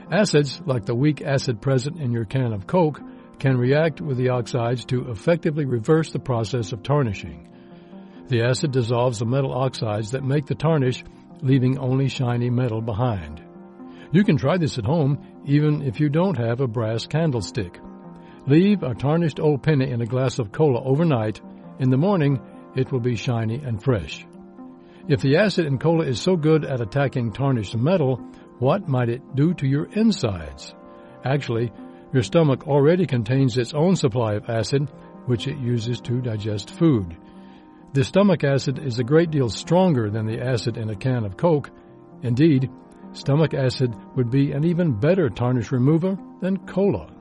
Acids, like the weak acid present in your can of Coke, can react with the oxides to effectively reverse the process of tarnishing. The acid dissolves the metal oxides that make the tarnish, leaving only shiny metal behind. You can try this at home even if you don't have a brass candlestick. Leave a tarnished old penny in a glass of cola overnight. In the morning, it will be shiny and fresh. If the acid in cola is so good at attacking tarnished metal, what might it do to your insides? Actually, your stomach already contains its own supply of acid, which it uses to digest food. The stomach acid is a great deal stronger than the acid in a can of Coke. Indeed, stomach acid would be an even better tarnish remover than cola.